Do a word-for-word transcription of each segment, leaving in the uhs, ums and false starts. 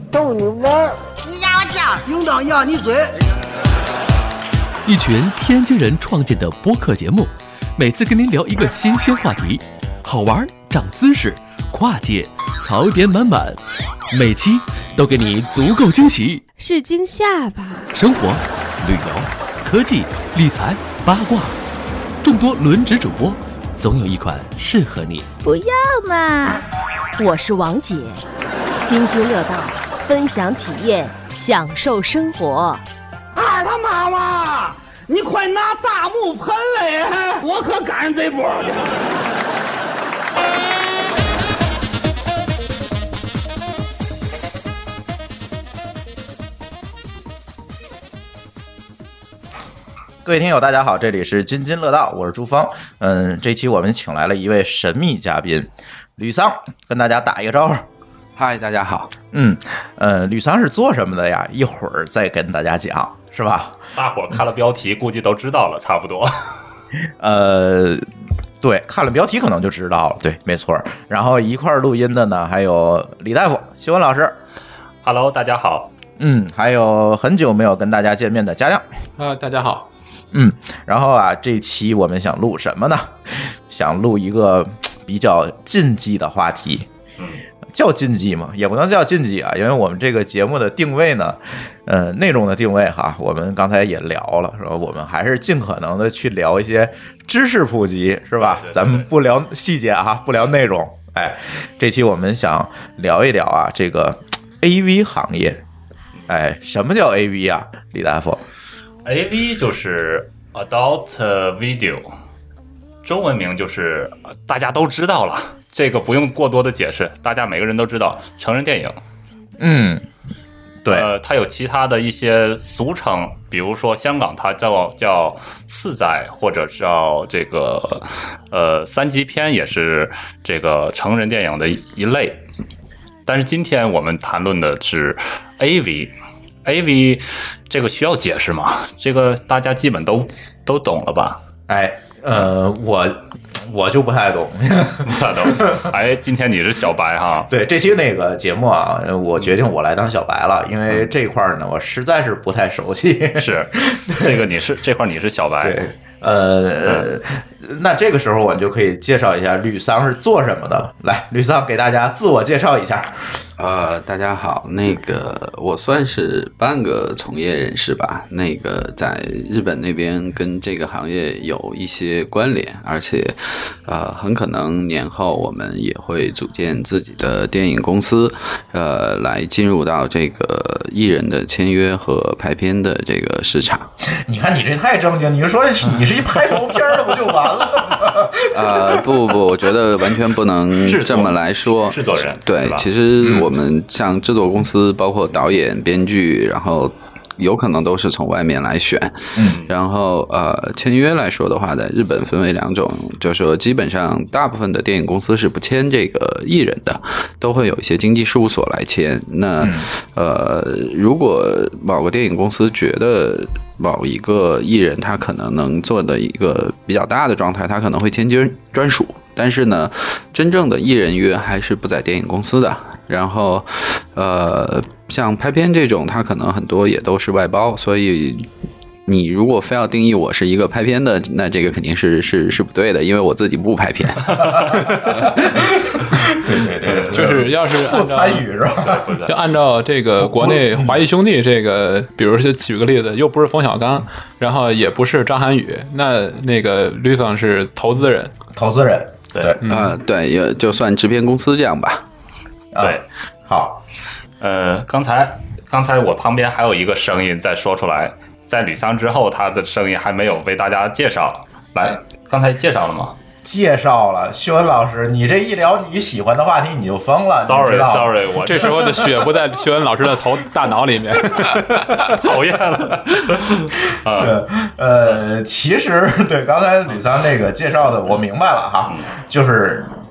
逗你玩。 你压我脚， 应当压你嘴。 一群天津人创建的播客节目，每次跟您聊一个新鲜话题，好玩、长姿势、跨界、槽点满满，每期都给你足够惊喜。 是惊吓吧？ 生活、旅游、科技、理财、八卦，众多轮值主播，总有一款适合你。 不要嘛！我是王姐，津津乐道，分享体验，享受生活。 二他妈妈，你快拿大木盆来，我可赶上这波去。 各位听友大家好，这里是津津乐道，我是朱峰。嗯，这期我们请来了一位神秘嘉宾吕桑，跟大家打一个招呼。 嗨，大家好。 嗯，呃，吕桑是做什么的呀？一会儿再跟大家讲，是吧？ 大伙儿看了标题估计都知道了，差不多。 呃，对，看了标题可能就知道了，对，没错。然后一块儿录音的呢，还有李大夫、修文老师。 Hello， 大家好。 嗯，还有很久没有跟大家见面的嘉亮。 啊，大家好。 嗯，然后啊，这期我们想录什么呢？想录一个比较禁忌的话题。叫禁忌吗？也不能叫禁忌啊，因为我们这个节目的定位呢，呃，内容的定位哈，我们刚才也聊了，说我们还是尽可能的去聊一些知识普及，是吧？对对对对，咱们不聊细节哈，不聊内容。哎，这期我们想聊一聊啊，这个 A V 行业。哎，什么叫 A V 啊，李大夫 ？A V 就是 Adult Video， 中文名就是大家都知道了。这个不用过多的解释，大家每个人都知道成人电影。 嗯，对， 呃，它有其他的一些俗称，比如说香港它叫叫四载，或者叫这个呃三级片，也是这个成人电影的一类。但是今天我们谈论的是 A V，A V 这个需要解释吗？这个大家基本都都懂了吧？ 哎，呃，我。我就不太懂， 不太懂。哎，今天你是小白哈？ 对，这期那个节目啊，我决定我来当小白了，因为这块呢，我实在是不太熟悉。 是，这个你是这块你是小白。 对，呃，嗯、那这个时候我就可以介绍一下吕桑是做什么的了。来，吕桑给大家自我介绍一下。 呃，大家好，那个我算是半个从业人士吧，那个在日本那边跟这个行业有一些关联，而且呃，很可能年后我们也会组建自己的电影公司，呃，来进入到这个艺人的签约和拍片的这个市场。 你看你这太正经，你就说你是一拍毛片的不就完了吗？ 呃，不不不，我觉得完全不能这么来说。 制作人对，其实我们像制作公司，包括导演、编剧，然后有可能都是从外面来选。嗯，然后呃，签约来说的话，在日本分为两种，就是说基本上大部分的电影公司是不签这个艺人的，都会有一些经纪事务所来签。那、嗯、呃，如果某个电影公司觉得某一个艺人他可能能做的一个比较大的状态，他可能会签约专属。但是呢，真正的艺人约还是不在电影公司的。然后，呃，像拍片这种，它可能很多也都是外包，所以你如果非要定义我是一个拍片的，那这个肯定是是是不对的，因为我自己不拍片。 对对对， 就是要是不参与是吧？ 就按照这个国内华谊兄弟这个，比如说举个例子，又不是冯小刚，然后也不是张涵予，那那个吕桑是投资人， 投资人，对啊、嗯呃，对，也就算制片公司这样吧。 对， 啊、好， 呃，刚才刚才我旁边还有一个声音在说出来，在吕桑之后，他的声音还没有为大家介绍。来，刚才介绍了吗？ 介绍了，修文老师，你这一聊你喜欢的话题，你就疯了。 Sorry Sorry， 我这时候的血不在修文老师的头大脑里面， 讨厌了。 啊，呃，其实对刚才吕桑那个介绍的，我明白了哈，就是。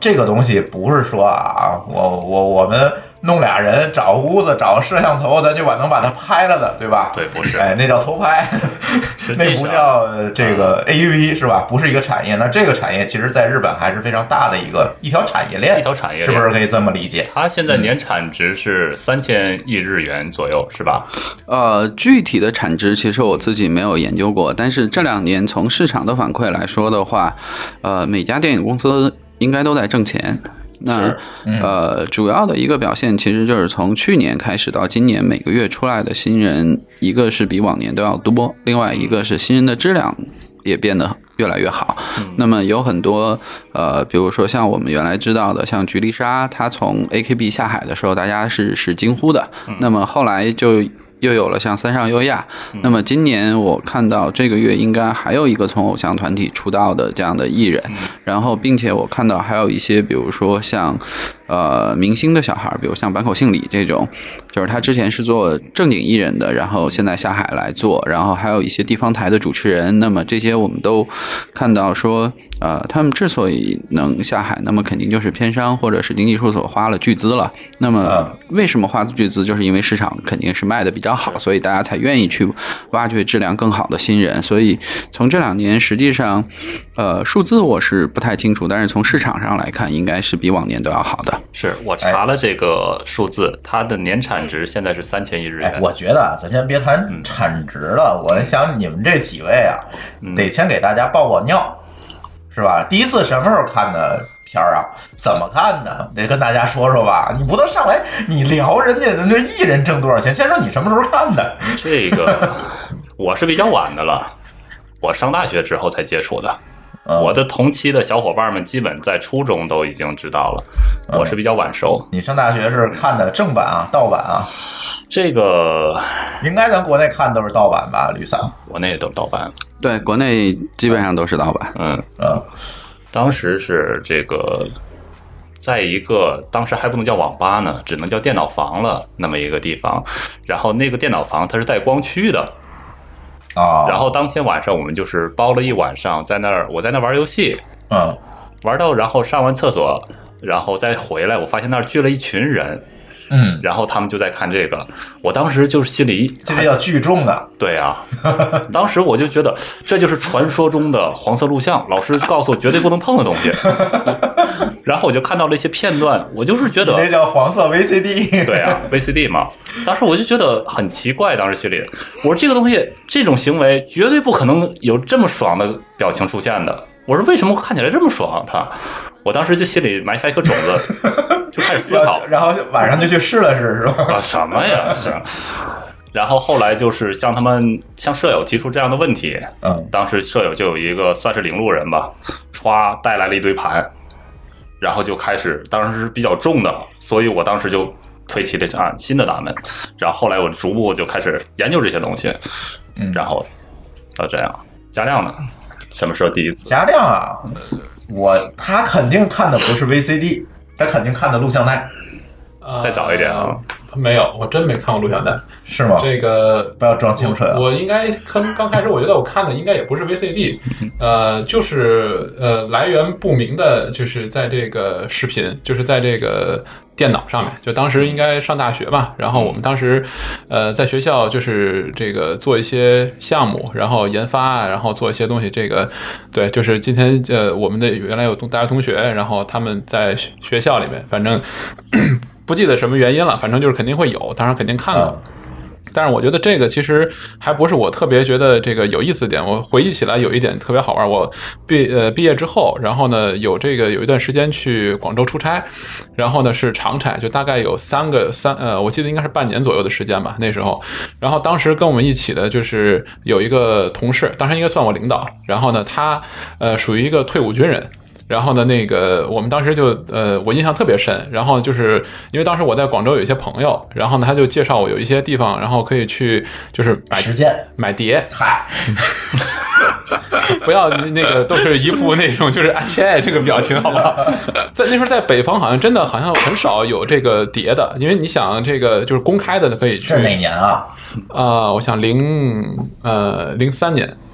这个东西不是说啊，我我我们弄俩人找屋子找摄像头，咱就把能把它拍了的，对吧？ 对，不是， 哎，那叫偷拍，那不叫这个 A V 是吧？不是一个产业。那这个产业其实在日本还是非常大的一个一条产业链， 一条产业链， 是不是可以这么理解？ 它现在年产值是三千亿日元左右，是吧？ 呃，具体的产值其实我自己没有研究过，但是这两年从市场的反馈来说的话，呃，每家电影公司应该都在挣钱。那、嗯、呃，主要的一个表现其实就是从去年开始到今年，每个月出来的新人，一个是比往年都要多，另外一个是新人的质量也变得越来越好。嗯、那么有很多呃，比如说像我们原来知道的，像菊丽莎，她从 A K B 下海的时候，大家是是惊呼的。嗯、那么后来就又有了像三上优亚，嗯、那么今年我看到这个月应该还有一个从偶像团体出道的这样的艺人，嗯、然后并且我看到还有一些比如说像呃明星的小孩，比如像坂口幸里这种，就是他之前是做正经艺人的，然后现在下海来做，然后还有一些地方台的主持人，那么这些我们都看到说呃他们之所以能下海，那么肯定就是片商或者是经纪事务所花了巨资了。那么为什么花巨资，就是因为市场肯定是卖的比较好，所以大家才愿意去挖掘质量更好的新人。所以从这两年实际上呃数字我是不太清楚，但是从市场上来看应该是比往年都要好的。 是我查了这个数字，哎、它的年产值现在是三千亿日元。 哎，我觉得啊，咱先别谈产值了，嗯、我想你们这几位啊，嗯、得先给大家报报尿，是吧？第一次什么时候看的片儿啊？怎么看的？得跟大家说说吧。你不能上来你聊人家这艺人挣多少钱，先说你什么时候看的。 这个我是比较晚的了，我上大学之后才接触的。嗯、我的同期的小伙伴们基本在初中都已经知道了，嗯、我是比较晚熟。 你上大学是看的正版啊，盗版啊？ 这个应该咱国内看都是盗版吧，吕桑？ 国内都是盗版， 对，国内基本上都是盗版。 嗯嗯，当时是这个，在一个当时还不能叫网吧呢，只能叫电脑房了，那么一个地方。然后那个电脑房它是带光驱的。 啊， 然后当天晚上我们就是包了一晚上在那儿，我在那儿玩游戏， 嗯， 玩到然后上完厕所，然后再回来，我发现那儿聚了一群人， 嗯， 然后他们就在看这个，我当时就是心里这是要聚众的， 对啊，当时我就觉得这就是传说中的黄色录像，老师告诉我绝对不能碰的东西，然后我就看到了一些片段，我就是觉得那叫黄色 V C D， 对啊 ，V C D 嘛，当时我就觉得很奇怪，当时心里我说这个东西这种行为绝对不可能有这么爽的表情出现的，我说为什么看起来这么爽他？我当时就心里埋下一颗种子，就开始思考， 然后晚上就去试了试，是吧？ 啊，什么呀？是。然后后来就是向他们向舍友提出这样的问题， 嗯， 当时舍友就有一个算是领路人吧，歘带来了一堆盘，然后就开始，当时是比较重的，所以我当时就推起了啊新的大门，然后后来我逐步就开始研究这些东西， 嗯， 然后到这样。嘉亮呢？什么时候第一次？ 嘉亮啊，我他肯定看的不是 V C D， 他肯定看的录像带。 呃、 再早一点啊？ 没有，我真没看过录像带。 是吗？ 这个不要装清纯、啊。 我应该刚刚开始，我觉得我看的应该也不是 V C D， 呃，就是呃来源不明的，就是在这个视频，就是在这个电脑上面。就当时应该上大学嘛，然后我们当时呃在学校就是这个做一些项目，然后研发，然后做一些东西。这个对，就是今天呃我们的原来有大学同学，然后他们在学校里面，反正。不记得什么原因了，反正就是肯定会有，当然肯定看了。但是我觉得这个其实还不是我特别觉得这个有意思的点。我回忆起来有一点特别好玩，我毕呃毕业之后，然后呢有这个有一段时间去广州出差，然后呢是长差，就大概有三个三呃，我记得应该是半年左右的时间吧那时候。然后当时跟我们一起的就是有一个同事，当时应该算我领导，然后呢他呃属于一个退伍军人。然后呢，那个我们当时就呃，我印象特别深。然后就是因为当时我在广州有一些朋友，然后呢他就介绍我有一些地方，然后可以去就是买实践买碟。 嗨， 不要那个都是一副那种就是啊切这个表情，好不好？在那时候在北方好像真的好像很少有这个碟的，因为你想这个就是公开的可以去。 是哪年啊？ 啊、呃，我想零呃零三年。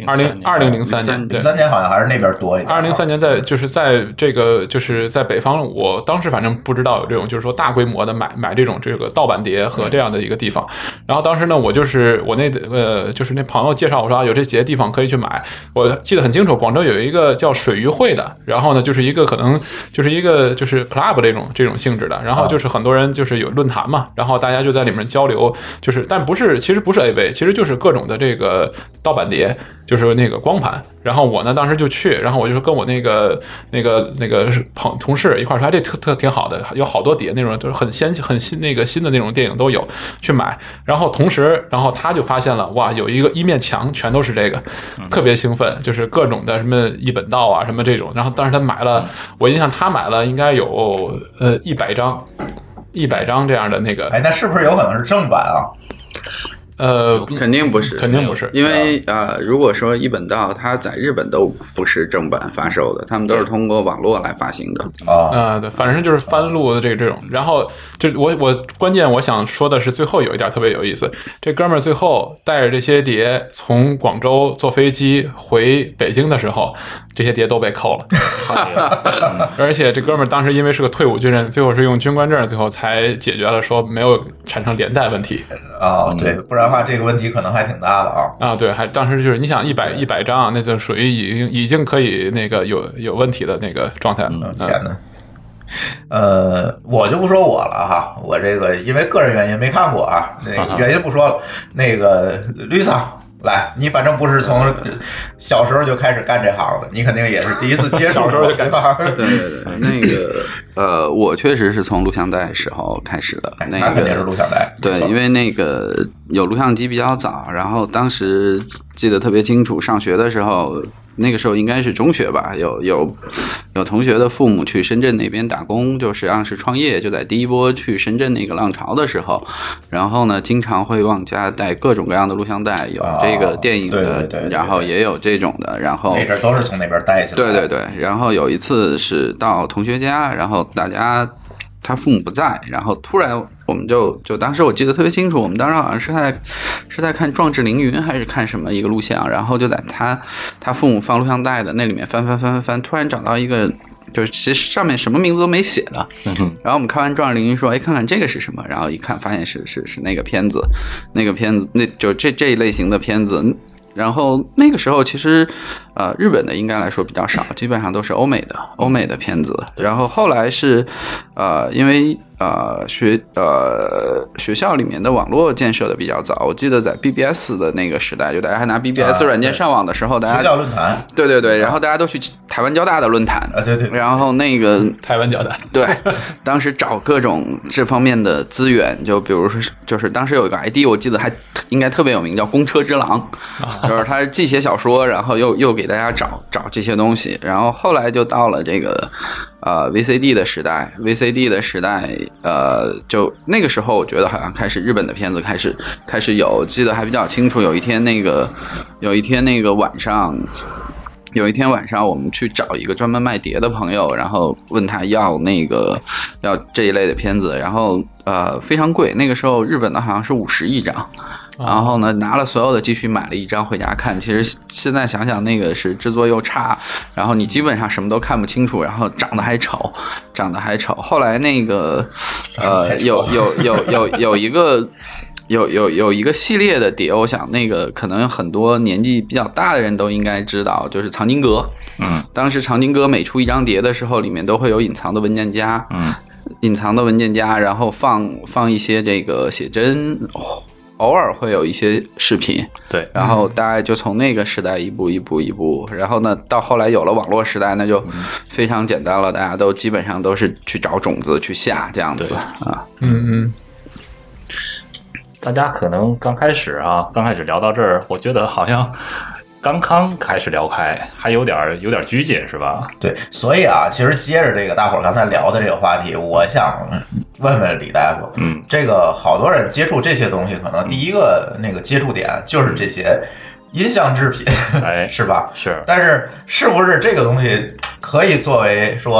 二零二零零三年，对， 零三年好像还是那边多一点。 二零零三年在就是在这个就是在北方，我当时反正不知道有这种就是说大规模的买买这种这个盗版碟和这样的一个地方。然后当时呢，我就是我那呃就是那朋友介绍我说啊有这些地方可以去买，我记得很清楚，广州有一个叫水鱼会的，然后呢就是一个可能就是一个就是 club 这种这种性质的，然后就是很多人就是有论坛嘛，然后大家就在里面交流，就是但不是其实不是 A V， 其实就是各种的这个盗版碟。就是那个光盘，然后我呢当时就去，然后我就跟我那个那个那个朋同事一块说，哎，这特特挺好的，有好多碟那种就是很先很新那个新的那种电影都有去买，然后同时，然后他就发现了，哇，有一个一面墙全都是这个，特别兴奋，就是各种的什么一本道啊什么这种，然后当时他买了，我印象他买了应该有呃一百张，一百张这样的那个， 哎，那是不是有可能是正版啊？ 呃， 肯定不是， 肯定不是， 因为呃，如果说一本道，它在日本都不是正版发售的，他们都是通过网络来发行的。 啊， 呃，对，反正就是翻录的这这种。然后就我我关键我想说的是，最后有一点特别有意思，这哥们儿最后带着这些碟从广州坐飞机回北京的时候，这些碟都被扣了。而且这哥们儿当时因为是个退伍军人，最后是用军官证，最后才解决了说没有产生连带问题。 啊，对，不然的话这个问题可能还挺大的啊。 啊，对，还当时就是你想一百一百张，那就属于已经已经可以那个有有问题的那个状态了。 嗯，天哪！呃，我就不说我了哈，我这个因为个人原因没看过啊，那个原因不说了。那个吕桑。来，你反正不是从小时候就开始干这行的，你肯定也是第一次接触小时候就干这行。 对对对，那个呃，我确实是从录像带时候开始的。那个、 那肯定是录像带。 对，因为那个有录像机比较早，然后当时记得特别清楚，上学的时候。那个时候应该是中学吧，有有有同学的父母去深圳那边打工，就实际上是创业，就在第一波去深圳那个浪潮的时候，然后呢，经常会往家带各种各样的录像带，有这个电影的， 哦、对对对对对然后也有这种的，然后那阵都是从那边带起来的。 对对对，然后有一次是到同学家，然后大家。他父母不在，然后突然我们就就当时我记得特别清楚，我们当时好像是在是在看《壮志凌云》还是看什么一个录像，然后就在他他父母放录像带的那里面翻翻翻翻翻，突然找到一个就是其实上面什么名字都没写的，嗯、然后我们看完《壮志凌云》说，哎，看看这个是什么，然后一看发现是是是那个片子，那个片子那就这这一类型的片子。然后那个时候其实，呃，日本的应该来说比较少，基本上都是欧美的欧美的片子。然后后来是，呃，因为呃学呃学校里面的网络建设的比较早，我记得在 B B S 的那个时代，就大家还拿 B B S 软件上网的时候，大家学校论坛， 对对对，然后大家都去台湾交大的论坛啊，对对， 然后那个台湾交大， 对，当时找各种这方面的资源，就比如说，就是当时有一个 I D， 我记得还应该特别有名，叫公车之狼。就是他既写小说，然后又又给大家找找这些东西，然后后来就到了这个呃 V C D 的时代 ，V C D 的时代，呃，就那个时候我觉得好像开始日本的片子开始开始有，记得还比较清楚，有一天那个有一天那个晚上。有一天晚上，我们去找一个专门卖碟的朋友，然后问他要那个要这一类的片子，然后呃非常贵，那个时候日本的好像是五十一张，然后呢拿了所有的积蓄买了一张回家看。其实现在想想，那个是制作又差，然后你基本上什么都看不清楚，然后长得还丑，长得还丑。后来那个呃有有有有有一个。有有有一个系列的碟，我想那个可能很多年纪比较大的人都应该知道，就是藏经阁。 嗯， 当时藏经阁每出一张碟的时候，里面都会有隐藏的文件夹。 嗯， 隐藏的文件夹，然后放放一些这个写真。哦偶尔会有一些视频， 对， 然后大概就从那个时代一步一步一步，然后呢，到后来有了网络时代，那就非常简单了，大家都基本上都是去找种子去下这样子啊， 嗯嗯。 大家可能刚开始啊，刚开始聊到这儿，我觉得好像刚刚开始聊开，还有点有点拘谨，是吧？ 对，所以啊，其实接着这个大伙儿刚才聊的这个话题，我想问问李大夫， 嗯， 这个好多人接触这些东西，可能第一个那个接触点就是这些音像制品， 哎， 是吧？ 是， 但是是不是这个东西可以作为说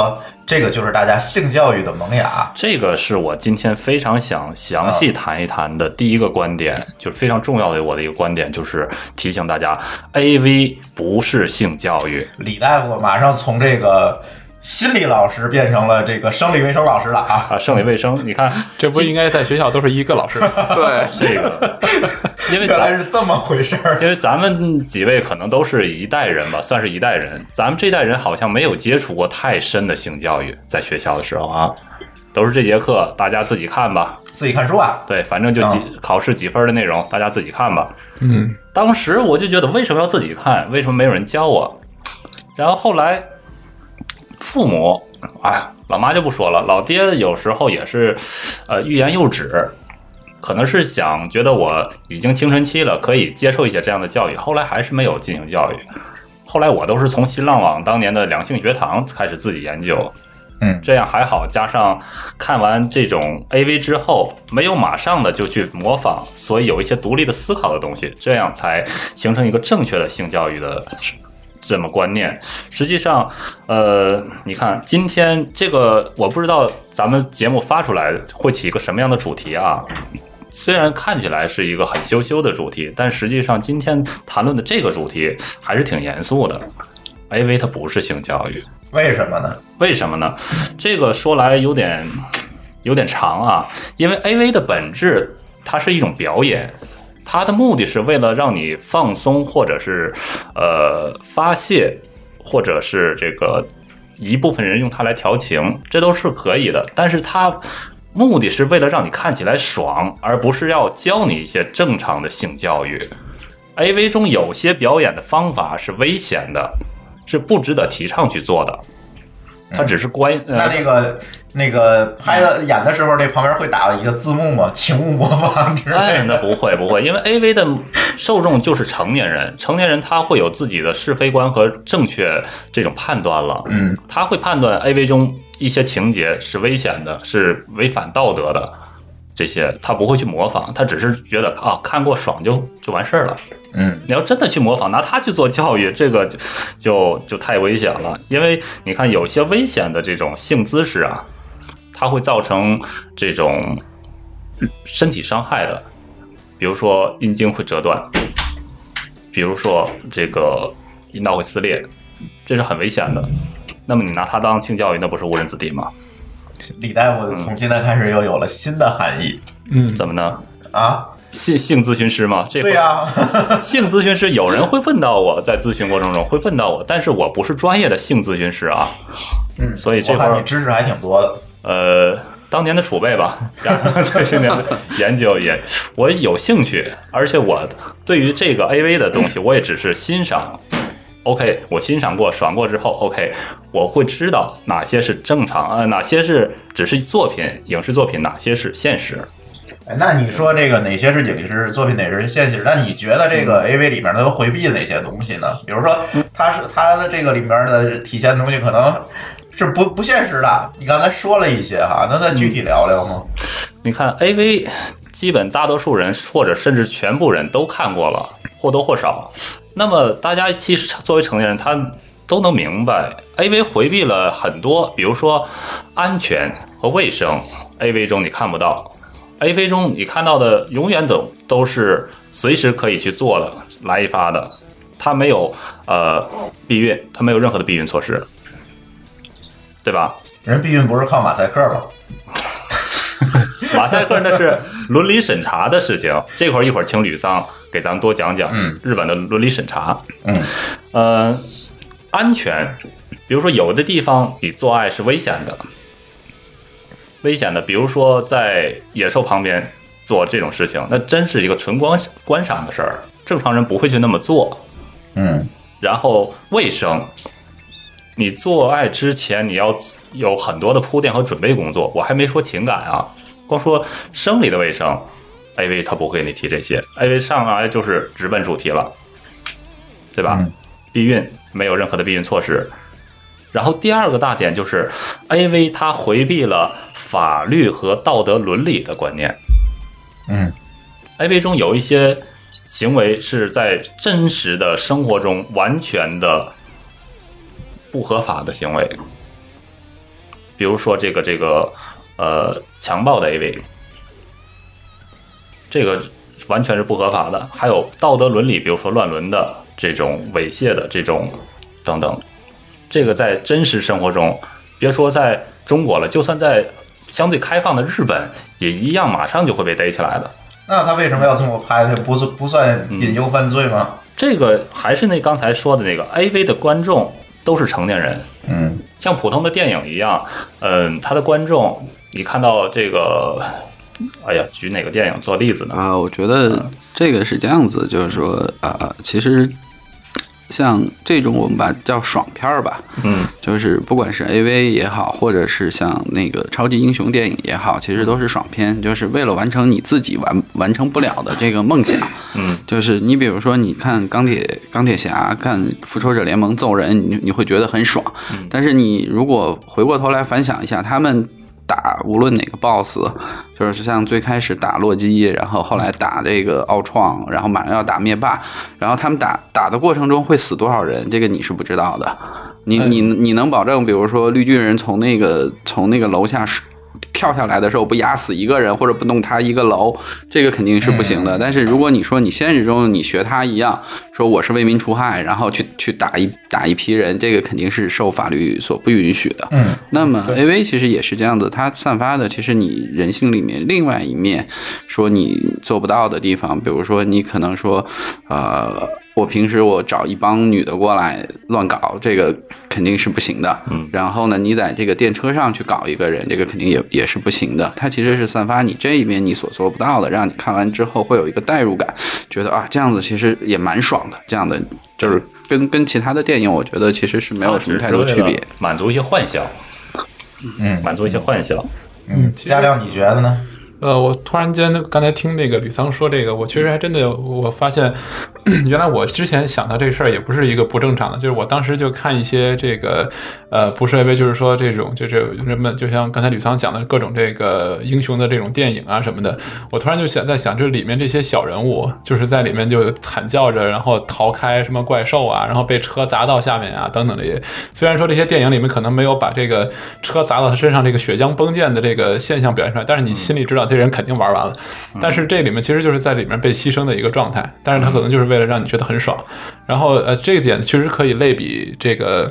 这个就是大家性教育的萌芽。 这个是我今天非常想详细谈一谈的第一个观点，嗯、就是非常重要的我的一个观点，就是提醒大家 ，A V 不是性教育。 李大夫马上从这个心理老师变成了这个生理卫生老师了啊！ 啊，生理卫生，你看， 这不应该在学校都是一个老师吗？ 对， 这个，因为原来是这么回事儿。 因为咱们几位可能都是一代人吧，算是一代人。咱们这代人好像没有接触过太深的性教育，在学校的时候啊，都是这节课大家自己看吧， 自己看书啊。 对，反正就几、嗯、考试几分的内容，大家自己看吧。 嗯， 当时我就觉得为什么要自己看？为什么没有人教我？然后后来父母。哎，老妈就不说了，老爹有时候也是，呃，欲言又止，可能是想觉得我已经青春期了，可以接受一些这样的教育，后来还是没有进行教育。后来我都是从新浪网当年的两性学堂开始自己研究， 嗯， 这样还好，加上看完这种 A V 之后，没有马上的就去模仿，所以有一些独立的思考的东西，这样才形成一个正确的性教育的这么观念。实际上，呃，你看今天这个，我不知道咱们节目发出来会起一个什么样的主题啊？虽然看起来是一个很羞羞的主题，但实际上今天谈论的这个主题还是挺严肃的。A V 它不是性教育， 为什么呢？ 为什么呢？这个说来有点有点长啊，因为 A V 的本质它是一种表演。它的目的是为了让你放松，或者是呃发泄，或者是这个一部分人用它来调情，这都是可以的。但是它目的是为了让你看起来爽，而不是要教你一些正常的性教育。A V 中有些表演的方法是危险的，是不值得提倡去做的。它只是关、 嗯、那那个那个拍的演的时候，这旁边会打一个字幕吗？请勿模仿之类的。 哎，那不会不会，因为 A V 的受众就是成年人，成年人他会有自己的是非观和正确这种判断了。 嗯， 他会判断 A V 中一些情节是危险的，是违反道德的。这些他不会去模仿，他只是觉得啊，看过爽就就完事儿了。 嗯， 你要真的去模仿，拿它去做教育，这个就就就太危险了。因为你看，有些危险的这种性姿势啊，它会造成这种身体伤害的，比如说阴茎会折断，比如说这个阴道会撕裂，这是很危险的。那么你拿它当性教育，那不是误人子弟吗？ 李大夫从今天开始又有了新的含义。 嗯， 怎么呢？ 啊， 性性咨询师吗？这对呀、 啊，性咨询师有人会问到我，在咨询过程中会问到我，但是我不是专业的性咨询师啊。 嗯， 所以这块我看你知识还挺多的。 呃，当年的储备吧，加上这些年的研究也，我有兴趣，而且我对于这个 A V 的东西，我也只是欣赏。OK， 我欣赏过、爽过之后 ，OK， 我会知道哪些是正常，呃，哪些是只是作品、影视作品，哪些是现实。 哎，那你说这个哪些是影视作品，哪些是现实？那你觉得这个 A V 里面它都回避哪些东西呢？比如说，它是它的这个里面的体现的东西可能是不不现实的。你刚才说了一些哈，那再具体聊聊吗？ 你看 A V， 基本大多数人或者甚至全部人都看过了，或多或少。那么大家其实作为成年人，他都能明白 A V 回避了很多，比如说安全和卫生 ，A V 中你看不到 ，A V 中你看到的永远都都是随时可以去做的，来一发的，它没有呃避孕，它没有任何的避孕措施，对吧？ 人避孕不是靠马赛克吗？ 马赛克那是伦理审查的事情，这会儿一会儿请吕桑给咱们多讲讲日本的伦理审查。 嗯， 呃，安全，比如说有的地方你做爱是危险的，危险的，比如说在野兽旁边做这种事情，那真是一个纯观观赏的事儿，正常人不会去那么做。 嗯， 然后卫生，你做爱之前你要有很多的铺垫和准备工作，我还没说情感啊。光说生理的卫生 ，A V 他不会给你提这些 ，A V 上来就是直奔主题了，对吧？ 嗯、 避孕没有任何的避孕措施。然后第二个大点就是 A V 它回避了法律和道德伦理的观念。 嗯 ，A V 中有一些行为是在真实的生活中完全的不合法的行为。 比如说这个这个呃强暴的 A V， 这个完全是不合法的。还有道德伦理，比如说乱伦的这种猥亵的这种等等，这个在真实生活中，别说在中国了，就算在相对开放的日本也一样，马上就会被逮起来的。 那他为什么要这么拍呢？不是不算引诱犯罪吗？ 嗯、这个还是那刚才说的那个 A V 的观众都是成年人， 嗯， 像普通的电影一样，嗯，他的观众，你看到这个，哎呀，举哪个电影做例子呢？ 啊，我觉得这个是这样子，就是说，呃，其实。像这种我们把叫爽片吧， 嗯， 就是不管是 A V 也好，或者是像那个超级英雄电影也好，其实都是爽片，就是为了完成你自己完完成不了的这个梦想。 嗯， 就是你比如说，你看钢铁钢铁侠，看复仇者联盟揍人，你你会觉得很爽， 嗯， 但是你如果回过头来反想一下，他们打无论哪个 boss， 就是像最开始打洛基，然后后来打这个奥创，然后马上要打灭霸，然后他们打打的过程中会死多少人，这个你是不知道的。你你你能保证，比如说绿巨人从那个从那个楼下跳下来的时候不压死一个人，或者不弄他一个楼，这个肯定是不行的。但是如果你说你现实中你学他一样，说我是为民除害，然后去去打一打一批人，这个肯定是受法律所不允许的。 嗯， 那么 A V 其实也是这样子，它散发的其实你人性里面另外一面，说你做不到的地方，比如说你可能说，呃。我平时我找一帮女的过来乱搞，这个肯定是不行的。 嗯， 然后呢，你在这个电车上去搞一个人，这个肯定也也是不行的。它其实是散发你这一面你所做不到的，让你看完之后会有一个代入感，觉得啊这样子其实也蛮爽的。这样的就是跟跟其他的电影，我觉得其实是没有什么太多区别， 满足一些幻想。 嗯， 满足一些幻想。 嗯，嘉亮你觉得呢？ 呃，我突然间刚才听那个吕桑说这个，我确实还真的，我发现原来我之前想到这事儿也不是一个不正常的，就是我当时就看一些这个呃，不是 A V， 就是说这种就是人们就像刚才吕桑讲的各种这个英雄的这种电影啊什么的，我突然就想在想，这里面这些小人物就是在里面就惨叫着，然后逃开什么怪兽啊，然后被车砸到下面啊等等这些。虽然说这些电影里面可能没有把这个车砸到他身上这个血浆崩溅的这个现象表现出来，但是你心里知道这人肯定玩完了。但是这里面其实就是在里面被牺牲的一个状态，但是他可能就是为了让你觉得很爽。然后呃，这一点确实可以类比这个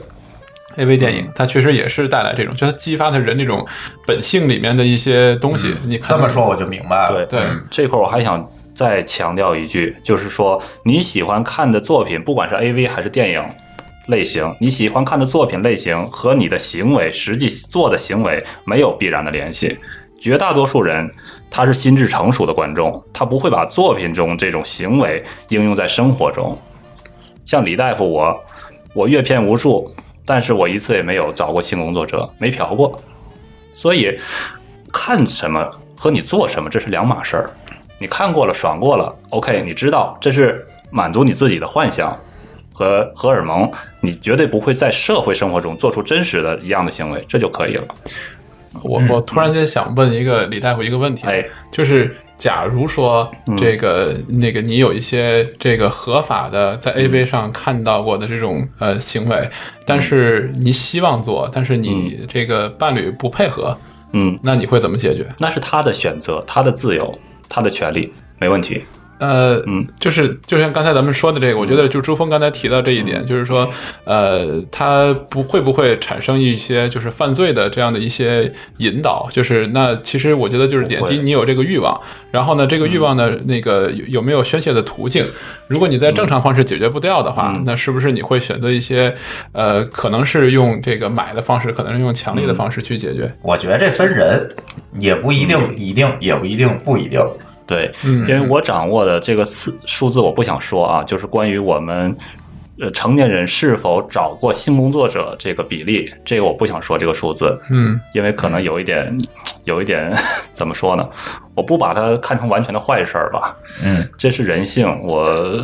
A V 电影，它确实也是带来这种，就它激发他人这种本性里面的一些东西。嗯、你看这么说我就明白了。 对对，嗯、这块我还想再强调一句，就是说你喜欢看的作品，不管是 A V 还是电影类型，你喜欢看的作品类型和你的行为实际做的行为没有必然的联系。绝大多数人他是心智成熟的观众，他不会把作品中这种行为应用在生活中。像李大夫我我阅片无数，但是我一次也没有找过性工作者，没嫖过。所以看什么和你做什么这是两码事儿。你看过了爽过了 OK， 你知道这是满足你自己的幻想和荷尔蒙，你绝对不会在社会生活中做出真实的一样的行为，这就可以了。 我我突然间想问一个李大夫一个问题， 哎， 就是假如说这个、嗯、那个你有一些这个合法的在 A V 上看到过的这种呃行为，但是你希望做，但是你这个伴侣不配合， 嗯， 那你会怎么解决？ 那是他的选择，他的自由，他的权利，没问题。 呃，嗯，就是就像刚才咱们说的这个，我觉得就朱峰刚才提到这一点，嗯、就是说，呃，他不会不会产生一些就是犯罪的这样的一些引导，就是那其实我觉得就是点滴你有这个欲望，然后呢，这个欲望呢，嗯、那个有没有宣泄的途径？如果你在正常方式解决不掉的话，嗯、那是不是你会选择一些呃，可能是用这个买的方式，可能是用强力的方式去解决？ 我觉得这分人，也不一定， 嗯、 一定，也不一定，不一定。 对，因为我掌握的这个数字我不想说啊，就是关于我们呃成年人是否找过性工作者这个比例，这个我不想说这个数字， 嗯， 因为可能有一点，有一点怎么说呢？我不把它看成完全的坏事儿吧， 嗯， 这是人性，我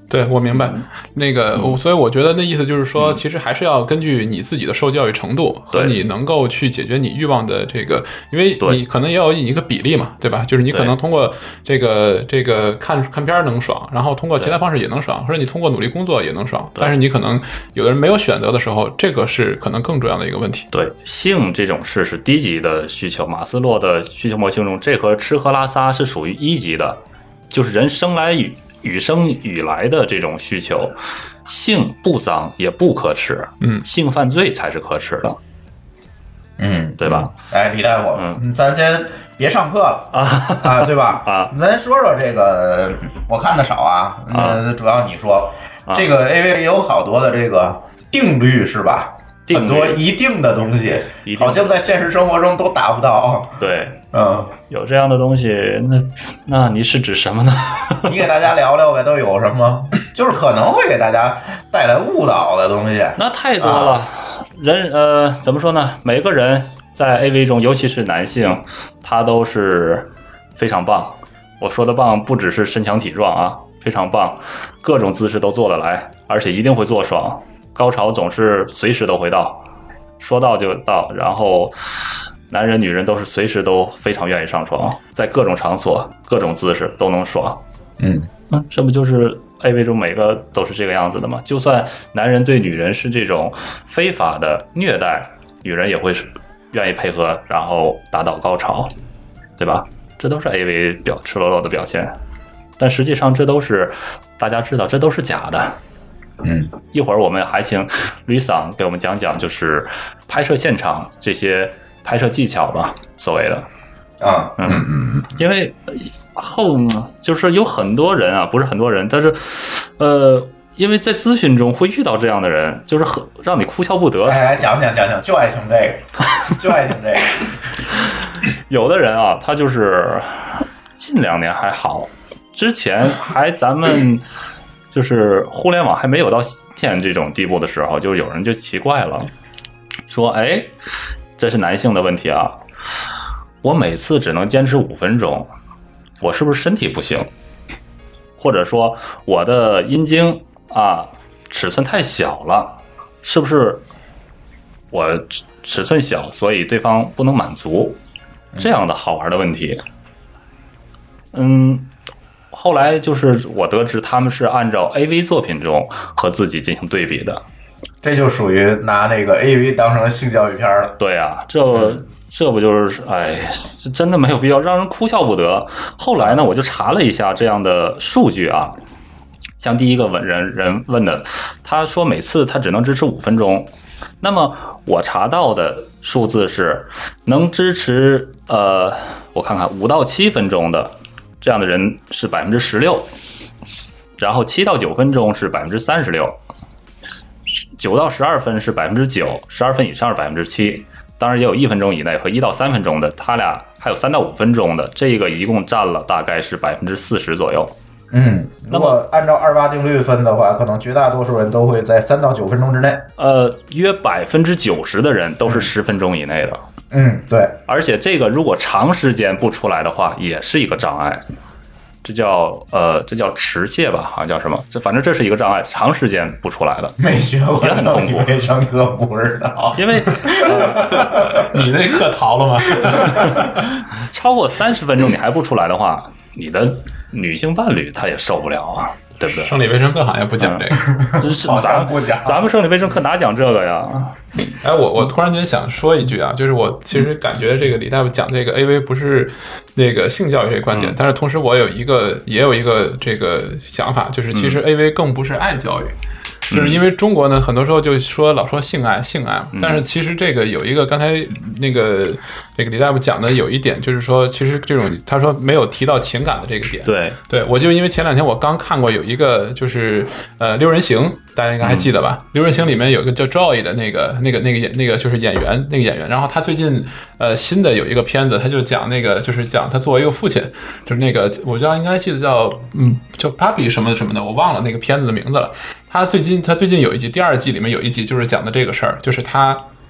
对，我明白那个，我所以我觉得那意思就是说，其实还是要根据你自己的受教育程度和你能够去解决你欲望的这个，因为你可能也有一个比例嘛，对吧？就是你可能通过这个这个看看片能爽，然后通过其他方式也能爽，或者你通过努力工作也能爽，但是你可能有的人没有选择的时候，这个是可能更重要的一个问题。 对，性这种事是低级的需求，马斯洛的需求模型中，这和吃喝拉撒是属于一级的，就是人生来与与生俱来的这种需求，性不脏也不可耻， 嗯， 性犯罪才是可耻的， 嗯， 对吧？ 哎，李大夫，嗯，咱先别上课了啊啊，对吧？ 啊， 咱说说这个，我看的少啊，呃，主要你说这个 A V 里有好多的这个定律是吧？很多一定的东西，好像在现实生活中都达不到。 对， 嗯， 有这样的东西，那那你是指什么呢？ 你给大家聊聊呗，都有什么？就是可能会给大家带来误导的东西。 那太多了，啊、人呃，怎么说呢？每个人在 A V 中，尤其是男性，他都是非常棒。我说的棒，不只是身强体壮啊，非常棒，各种姿势都做得来，而且一定会做爽。高潮总是随时都会到，说到就到，然后男人女人都是随时都非常愿意上床，在各种场所各种姿势都能爽。 嗯嗯，这不就是 A V 中每个都是这个样子的吗？就算男人对女人是这种非法的虐待，女人也会愿意配合，然后达到高潮，对吧？这都是 A V 表赤裸裸的表现，但实际上这都是大家知道，这都是假的。 嗯， 一会儿我们还请吕桑给我们讲讲，就是拍摄现场这些拍摄技巧吧，所谓的啊， 嗯嗯，因为后就是有很多人啊，不是很多人，但是呃，因为在咨询中会遇到这样的人，就是很让你哭笑不得。 哎，讲讲讲讲，就爱听这个，就爱听这个。 有的人啊，他就是近两年还好，之前还咱们。就是互联网还没有到今天这种地步的时候，就有人就奇怪了，说：“哎，这是男性的问题啊！我每次只能坚持五分钟，我是不是身体不行？或者说我的阴茎啊尺寸太小了，是不是我尺寸小，所以对方不能满足？这样的好玩的问题。”嗯。后来就是我得知他们是按照 A V 作品中和自己进行对比的， 这就属于拿那个 A V 当成性教育片了。 对啊，这、嗯、这不就是哎，这真的没有必要，让人哭笑不得。后来呢，我就查了一下这样的数据啊，像第一个问人人问的，他说每次他只能支持五分钟，那么我查到的数字是能支持呃，我看看五到七分钟的。这样的人是百分之十六，然后七到九分钟是百分之三十六，九到十二分是百分之九，十二分以上是百分之七。当然也有一分钟以内和一到三分钟的，他俩还有三到五分钟的，这个一共占了大概是百分之四十左右。 嗯，如果按照二八定律分的话，可能绝大多数人都会在三到九分钟之内。 呃，约百分之九十的人都是十分钟以内的。 嗯，对。而且这个如果长时间不出来的话，也是一个障碍。这叫呃，这叫迟泄吧，好像叫什么？这反正这是一个障碍，长时间不出来的。 没学过， 也很痛苦。 没上课不知道， 因为、 呃、你那课逃了吗？ 超过三十分钟你还不出来的话，你的女性伴侣她也受不了啊，对不对？ 生理卫生课好像不讲这个， 嗯、好像不讲。咱们生理卫生课哪讲这个呀？ 哎，我我突然间想说一句啊，就是我其实感觉这个李大夫讲这个 A V 不是那个性教育这个观点，嗯、但是同时我有一个也有一个这个想法，就是其实 A V 更不是爱教育。嗯、就是因为中国呢，很多时候就说老说性爱性爱，但是其实这个有一个刚才那个那个李大夫讲的有一点，就是说其实这种他说没有提到情感的这个点。 对对，我就因为前两天我刚看过有一个就是呃六人行，大家应该还记得吧？嗯、六人行里面有一个叫 Joy 的那个那个那个演那个就是演员那个演员，然后他最近呃新的有一个片子，他就讲那个就是讲他作为一个父亲，就是那个我知道应该记得叫嗯叫 Papi 什么什么的，我忘了那个片子的名字了。他最近他最近有一集，第二季里面有一集就是讲的这个事儿，就是他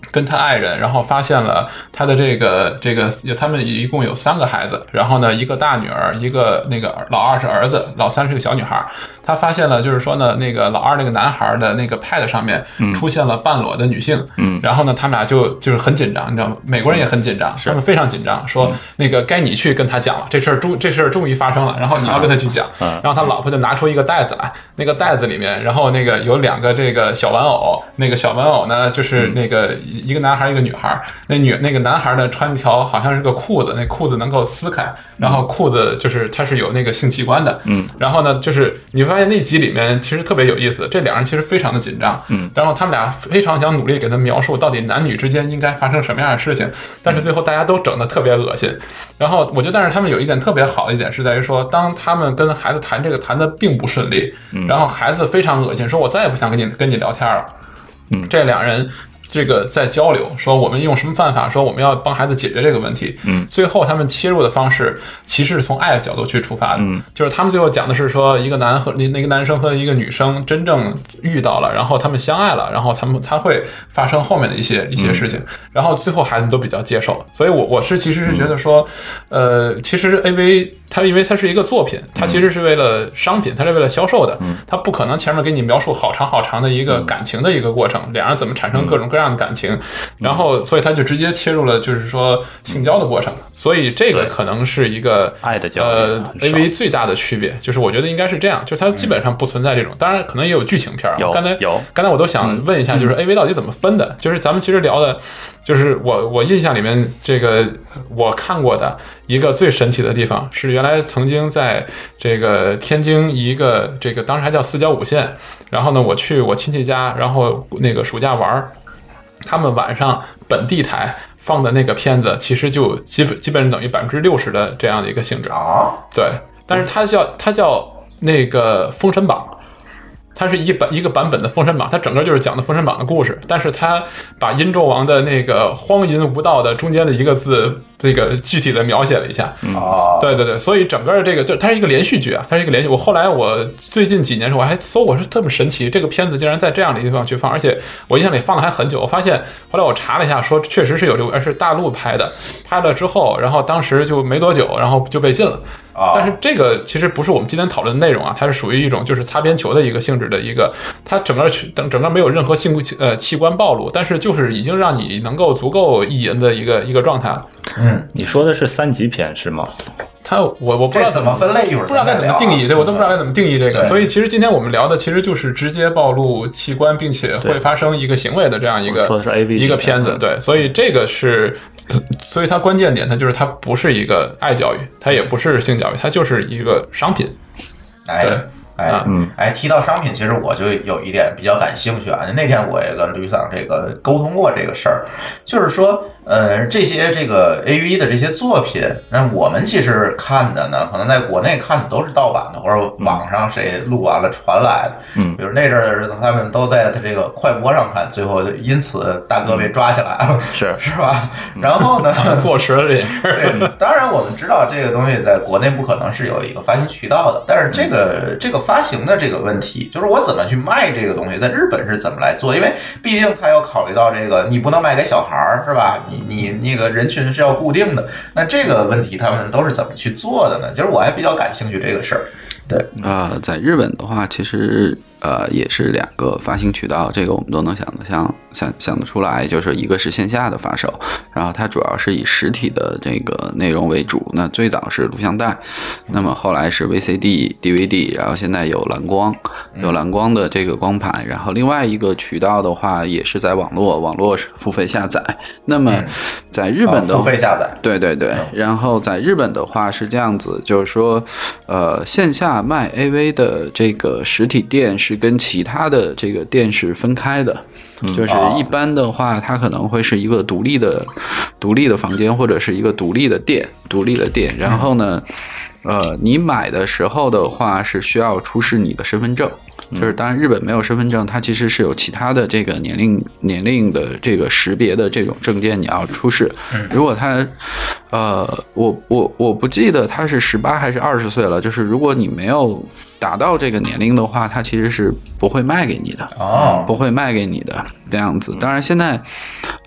跟他爱人，然后发现了他的这个这个，他们一共有三个孩子，然后呢，一个大女儿，一个那个老二是儿子，老三是个小女孩。他发现了，就是说呢，那个老二那个男孩的那个 pad 上面出现了半裸的女性，嗯，然后呢，他们俩就就是很紧张，你知道吗？美国人也很紧张，他们非常紧张，说那个该你去跟他讲了，这事儿终这事儿终于发生了，然后你要跟他去讲，然后他老婆就拿出一个袋子来，那个袋子里面，然后那个有两个这个小玩偶，那个小玩偶呢就是那个一个男孩一个女孩，那女那个男孩呢穿一条好像是个裤子，那裤子能够撕开，然后裤子就是它是有那个性器官的，嗯，然后呢就是你会发现那集里面其实特别有意思，这两人其实非常的紧张，嗯，然后他们俩非常想努力给他描述到底男女之间应该发生什么样的事情，但是最后大家都整得特别恶心。然后我觉得，但是他们有一点特别好的一点是在于说，当他们跟孩子谈这个谈的并不顺利，然后孩子非常恶心，说我再也不想跟你跟你聊天了，嗯，这两人。这个在交流，说我们用什么办法，说我们要帮孩子解决这个问题。嗯，最后他们切入的方式其实是从爱的角度去出发的。嗯，就是他们最后讲的是说，一个男和那那个男生和一个女生真正遇到了，然后他们相爱了，然后他们他会发生后面的一些一些事情，然后最后孩子都比较接受了。所以我我是其实是觉得说，呃，其实 A V 它因为它是一个作品，它其实是为了商品，它是为了销售的，它不可能前面给你描述好长好长的一个感情的一个过程，两人怎么产生各种各样的感情，然后所以他就直接切入了就是说性交的过程，所以这个可能是一个爱的交流呃 A V 最大的区别，就是我觉得应该是这样，就是它基本上不存在这种，当然可能也有剧情片， 有刚才有刚才我都想问一下，就是 A V 到底怎么分的？就是咱们其实聊的，就是我我印象里面这个我看过的一个最神奇的地方是，原来曾经在这个天津一个这个当时还叫四郊五县，然后呢我去我亲戚家，然后那个暑假玩，他们晚上本地台放的那个片子，其实就基本基本上等于百分之六十的这样的一个性质啊。对，但是它叫它叫那个《封神榜》。它是一版一个版本的《封神榜》，它整个就是讲的《封神榜》的故事，但是它把殷纣王的那个荒淫无道的中间的一个字，这个具体的描写了一下。嗯，对对对，所以整个这个就它是一个连续剧啊，它是一个连续。我后来我最近几年时候我还搜，我是这么神奇，这个片子竟然在这样的地方去放，而且我印象里放了还很久。我发现后来我查了一下，说确实是有这个，而是大陆拍的，拍了之后，然后当时就没多久，然后就被禁了。但是这个其实不是我们今天讨论的内容啊，它是属于一种就是擦边球的一个性质的一个，它整个整整个没有任何性呃器官暴露，但是就是已经让你能够足够意淫的一个一个状态了。 嗯，你说的是三级片是吗？ 它我我不知道怎么分类，一会儿不知道该怎么定义，对我都不知道该怎么定义这个。所以其实今天我们聊的其实就是直接暴露器官，并且会发生一个行为的这样一个说的是 A V 一个片子，对，所以这个是。所以它关键点，它就是它不是一个爱教育，它也不是性教育，它就是一个商品。 哎，哎，嗯，哎，提到商品，其实我就有一点比较感兴趣啊。那天我也跟吕桑这个沟通过这个事儿，就是说，呃，这些这个 A V 的这些作品，那我们其实看的呢，可能在国内看的都是盗版的，或者网上谁录完了传来的。嗯，比如那阵儿他们都在他这个快播上看，最后因此大哥被抓起来了， 是是吧？然后呢， 坐实了这件事儿。当然，我们知道这个东西在国内不可能是有一个发行渠道的，但是这个这个发行的这个问题，就是我怎么去卖这个东西，在日本是怎么来做？因为毕竟他要考虑到这个，你不能卖给小孩儿，是吧？你你那个人群是要固定的，那这个问题他们都是怎么去做的呢？其实我还比较感兴趣这个事儿。对啊、呃，在日本的话，其实呃也是两个发行渠道，这个我们都能想得想想想得出来，就是一个是线下的发售，然后它主要是以实体的这个内容为主。那最早是录像带，那么后来是 V C D、D V D， 然后现在有蓝光，有蓝光的这个光盘。然后另外一个渠道的话，也是在网络，网络付费下载。那么在日本的、 哦、付费下载， 对对对。然后在日本的话是这样子，就是说，呃，线下卖 A V 的这个实体店是跟其他的这个店是分开的，就是一般的话，它可能会是一个独立的、独立的房间，或者是一个独立的店、独立的店。然后呢，呃，你买的时候的话是需要出示你的身份证。就是当然日本没有身份证，它其实是有其他的这个年龄年龄的这个识别的这种证件你要出示。如果它呃我我我不记得它是十八还是二十岁了，就是如果你没有达到这个年龄的话，它其实是不会卖给你的哦，不会卖给你的这样子。当然现在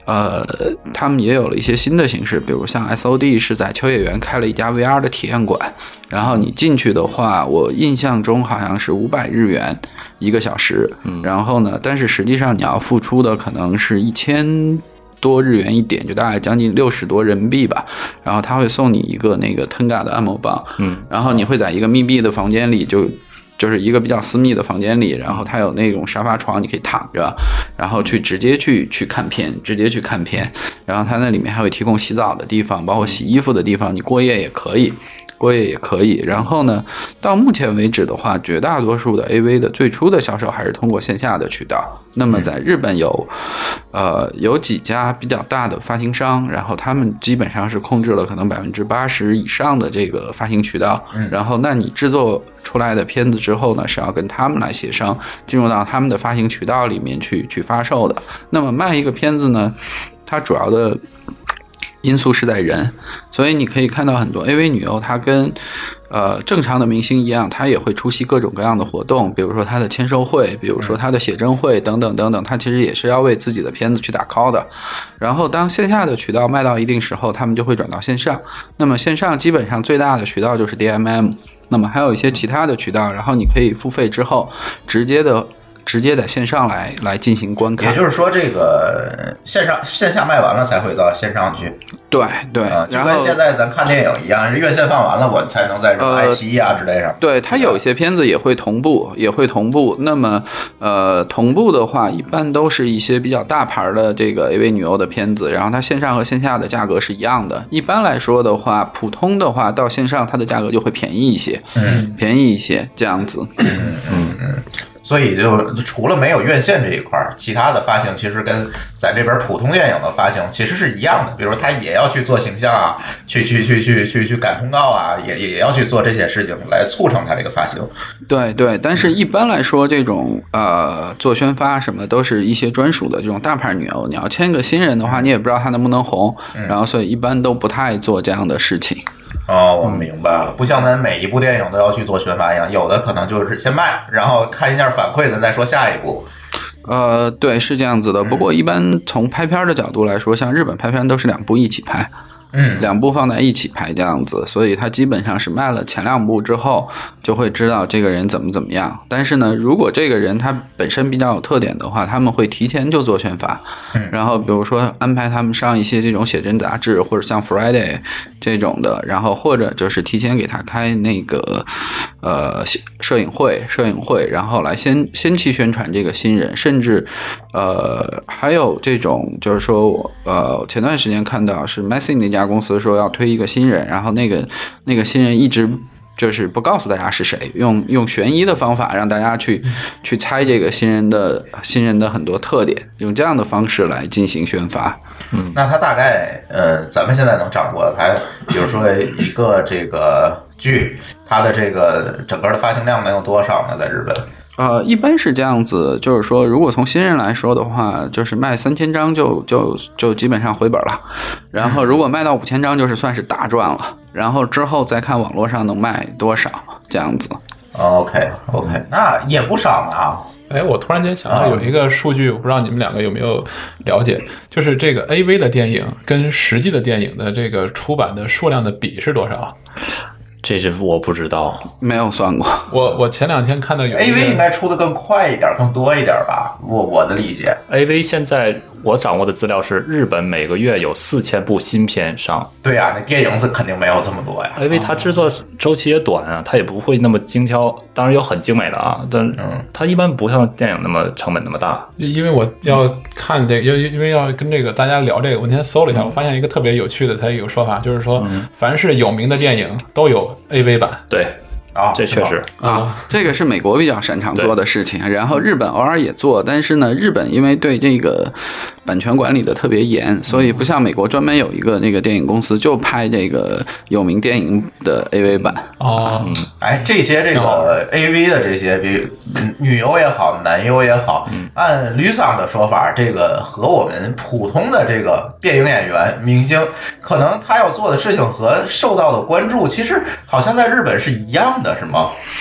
呃，他们也有了一些新的形式，比如像 S O D 是在秋叶原开了一家 V R 的体验馆，然后你进去的话，我印象中好像是五百日元一个小时，然后呢，但是实际上你要付出的可能是一千多日元一点，就大概将近六十多人民币吧。然后他会送你一个那个 Tenga 的按摩棒，嗯，然后你会在一个密闭的房间里就。就是一个比较私密的房间里，然后它有那种沙发床，你可以躺着，然后去直接去去看片，直接去看片。然后它那里面还会提供洗澡的地方，包括洗衣服的地方，你过夜也可以。过夜也可以。然后呢，到目前为止的话，绝大多数的 A V 的最初的销售还是通过线下的渠道。那么在日本有，呃，有几家比较大的发行商，然后他们基本上是控制了可能百分之八十以上的这个发行渠道。然后，那你制作出来的片子之后呢，是要跟他们来协商，进入到他们的发行渠道里面去去发售的。那么卖一个片子呢，它主要的因素是在人，所以你可以看到很多 A V 女优，她跟呃正常的明星一样，她也会出席各种各样的活动，比如说她的签售会，比如说她的写真会等等等等，她其实也是要为自己的片子去打 call 的。然后当线下的渠道卖到一定时候，他们就会转到线上。那么线上基本上最大的渠道就是 D M M， 那么还有一些其他的渠道，然后你可以付费之后直接的。直接在线上来来进行观看， 也就是说，这个线上线下卖完了才会到线上去。 对对， 啊，就跟现在咱看电影一样，是院线放完了，我才能在什么爱奇艺啊之类上。 对，它有一些片子也会同步，也会同步。那么，呃，同步的话，一般都是一些比较大牌的这个 A V 女优的片子，然后它线上和线下的价格是一样的。一般来说的话，普通的话到线上它的价格就会便宜一些，嗯，便宜一些这样子。 嗯嗯嗯。所以就除了没有院线这一块，其他的发行其实跟咱这边普通电影的发行其实是一样的。比如他也要去做形象啊，去去去去去去赶通告啊，也也要去做这些事情来促成他这个发行。 对对，但是一般来说，这种呃做宣发什么都是一些专属的这种大牌女优。你要签个新人的话，你也不知道他能不能红，然后所以一般都不太做这样的事情。 哦，我明白了，不像咱每一部电影都要去做宣发一样，有的可能就是先卖，然后看一下反馈，咱再说下一步。 呃，对，是这样子的。不过一般从拍片的角度来说，像日本拍片都是两部一起拍。嗯，两部放在一起拍这样子，所以他基本上是卖了前两部之后，就会知道这个人怎么怎么样。但是呢，如果这个人他本身比较有特点的话，他们会提前就做宣发，嗯，然后比如说安排他们上一些这种写真杂志，或者像 Friday 这种的，然后或者就是提前给他开那个呃摄影会，摄影会，然后来先先期宣传这个新人，甚至呃还有这种就是说呃前段时间看到是 Messi 那家。家公司说要推一个新人，然后那个那个新人一直就是不告诉大家是谁，用用悬疑的方法让大家去去猜这个新人的新人的很多特点，用这样的方式来进行宣发。 嗯，那他大概呃，咱们现在能掌握，他比如说一个这个剧，它的这个整个的发行量能有多少呢？在日本？ 呃，一般是这样子，就是说，如果从新人来说的话，就是卖三千张就就就基本上回本了。然后，如果卖到五千张，就是算是大赚了。然后之后再看网络上能卖多少，这样子。 OK OK， 那也不少呢。 哎，我突然间想到有一个数据，我不知道你们两个有没有了解，就是这个 A V 的电影跟实际的电影的这个出版的数量的比是多少？ 这是我不知道， 没有算过。 我我前两天看到有 A V 应该出的更快一点，更多一点吧？我我的理解 ，A V 现在我掌握的资料是，日本每个月有四千部新片上。 对呀、啊，那电影是肯定没有这么多呀。 A V 它制作周期也短啊，它也不会那么精挑，当然有很精美的啊，但它一般不像电影那么成本那么大。 因为我要看这个，因因为要跟这个大家聊这个，我那天搜了一下，我发现一个特别有趣的，它有个说法，就是说，凡是有名的电影都有 A V 版。 对。啊，这确实啊，这个是美国比较擅长做的事情，然后日本偶尔也做，但是呢，日本因为对这个版权管理的特别严，所以不像美国专门有一个那个电影公司就拍这个有名电影的 A V 版。 哦， 嗯、哎，这些这个 A V 的这些，比女优也好，男优也好，按吕桑的说法，这个和我们普通的这个电影演员、明星，可能他要做的事情和受到的关注，其实好像在日本是一样的。是吗？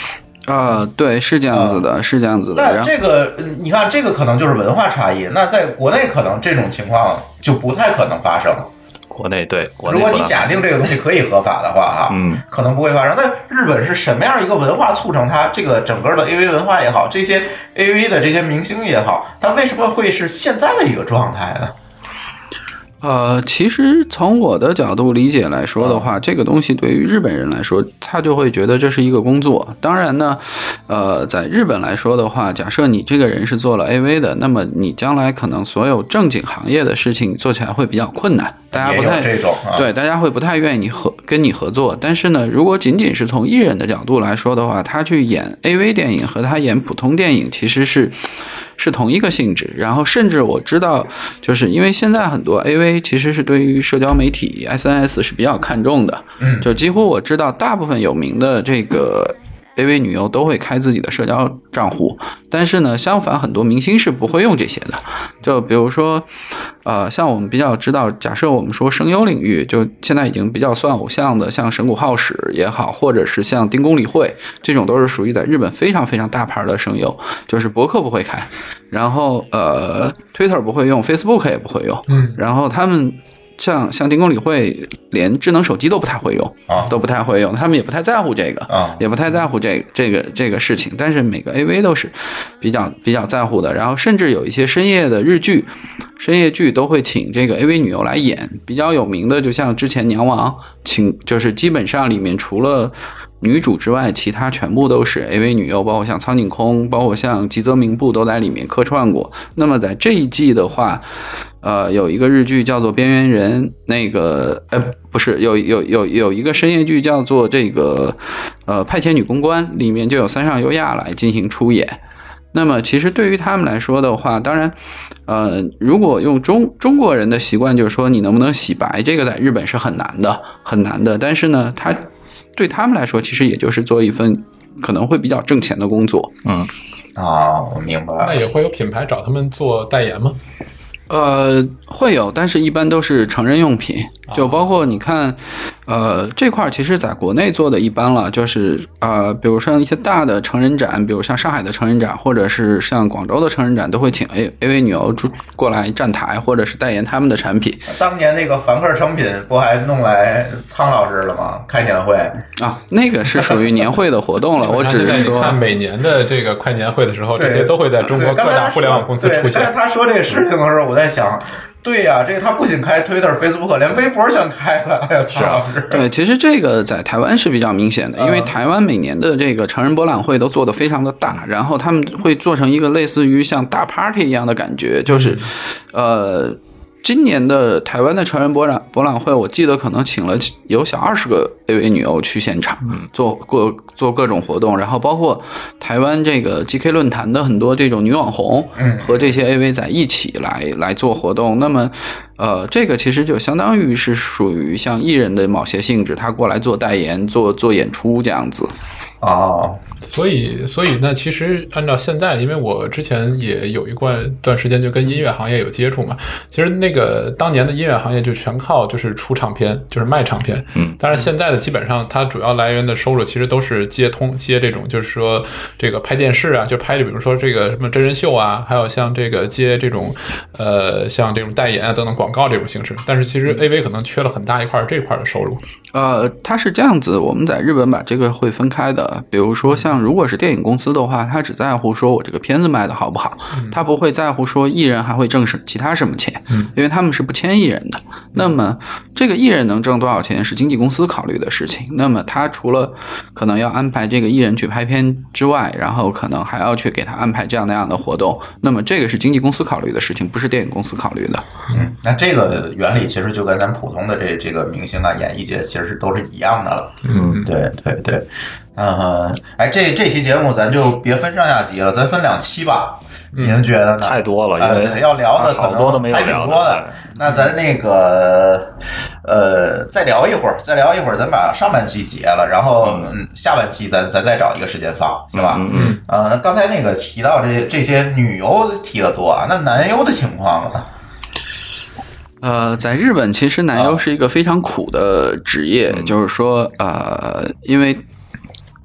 啊、呃，对，是这样子的，呃、是这样子的。 那这个你看，这个可能就是文化差异。那在国内可能这种情况就不太可能发生。 国内对，国内如果你假定这个东西可以合法的话，哈， 嗯， 可能不会发生。那日本是什么样一个文化促成它这个整个的 A V 文化也好，这些 A V 的这些明星也好，它为什么会是现在的一个状态呢？ 呃，其实从我的角度理解来说的话，这个东西对于日本人来说，他就会觉得这是一个工作。当然呢，呃，在日本来说的话，假设你这个人是做了 A V 的，那么你将来可能所有正经行业的事情做起来会比较困难，大家不太这种、啊、 对，大家会不太愿意你合跟你合作。但是呢，如果仅仅是从艺人的角度来说的话，他去演 A V 电影和他演普通电影其实是是同一个性质。然后甚至我知道，就是因为现在很多 A V其实是对于社交媒体 S N S 是比较看重的， 嗯， 就几乎我知道大部分有名的这个 A V 女优都会开自己的社交账户，但是呢，相反很多明星是不会用这些的。就比如说，呃，像我们比较知道，假设我们说声优领域，就现在已经比较算偶像的，像神谷浩史也好，或者是像丁宫理惠这种，都是属于在日本非常非常大牌的声优，就是博客不会开，然后呃 Twitter 不会用 ，Facebook 也不会用， 嗯， 然后他们。像像丁宫理惠连智能手机都不太会用， 啊， 都不太会用，他们也不太在乎这个， 啊， 也不太在乎这个这个这个事情。但是每个 A V 都是比较比较在乎的，然后甚至有一些深夜的日剧、深夜剧都会请这个 A V 女优来演，比较有名的就像之前娘王，请就是基本上里面除了女主之外，其他全部都是 A V 女优，包括像苍井空，包括像吉泽明步都在里面客串过。那么在这一季的话，呃，有一个日剧叫做《边缘人》，那个呃不是有有有有一个深夜剧叫做这个呃派遣女公关，里面就有三上优亚来进行出演。那么其实对于他们来说的话，当然呃如果用中中国人的习惯就是说你能不能洗白，这个在日本是很难的很难的，但是呢他对他们来说其实也就是做一份可能会比较挣钱的工作。 嗯啊，我明白了。 那也会有品牌找他们做代言吗？ 呃，会有，但是一般都是成人用品，就包括你看，呃，这块其实在国内做的一般了，就是呃，比如像一些大的成人展，比如像上海的成人展，或者是像广州的成人展，都会请 A A V 女优过来站台，或者是代言他们的产品。 当年那个凡客诚品不还弄来苍老师了吗？开年会啊，那个是属于年会的活动了。我只是说， 你看每年的这个快年会的时候，这些都会在中国各大互联网公司出现。 但是他说这个事情的时候，我在想，对呀、啊，这个他不仅开 Twitter、Facebook， 连微博全开了。哎呀，苍老师。 对，其实这个在台湾是比较明显的，因为台湾每年的这个成人博览会都做得非常的大，然后他们会做成一个类似于像大 party 一样的感觉，就是，呃。今年的台湾的成人博览博览会，我记得可能请了有小二十个 A V 女优去现场做过做各种活动，然后包括台湾这个 G K 论坛的很多这种女网红和这些 A V 在一起来来做活动。那么，呃，这个其实就相当于是属于像艺人的某些性质，他过来做代言、做做演出这样子。 哦， 所以，所以那其实按照现在，因为我之前也有一段段时间就跟音乐行业有接触嘛，其实那个当年的音乐行业就全靠就是出唱片，就是卖唱片。嗯，但是现在的基本上它主要来源的收入其实都是接通接这种，就是说这个拍电视啊，就拍比如说这个什么真人秀啊，还有像这个接这种呃像这种代言啊等等广告这种形式。但是其实 A V 可能缺了很大一块这块的收入。 呃，它是这样子，我们在日本把这个会分开的。比如说像如果是电影公司的话，他只在乎说我这个片子卖的好不好，他不会在乎说艺人还会挣其他什么钱，因为他们是不签艺人的。那么这个艺人能挣多少钱是经纪公司考虑的事情，那么他除了可能要安排这个艺人去拍片之外，然后可能还要去给他安排这样那样的活动，那么这个是经纪公司考虑的事情，不是电影公司考虑的。 嗯，那这个原理其实就跟咱普通的这这个明星啊演艺界其实都是一样的了。嗯，对对对。嗯，哎，这这期节目咱就别分上下集了，咱分两期吧。您觉得呢？ 太多了，因为、 呃、要聊的可能好多都没有还挺多的。那咱那个呃，再聊一会儿，再聊一会儿，咱把上半期结了，然后、嗯、下半期咱咱再找一个时间放，行吧？ 嗯嗯。 呃，刚才那个提到这这些女优提的多啊，那男优的情况呢？ 呃，在日本，其实男优是一个非常苦的职业，啊、就是说，呃，因为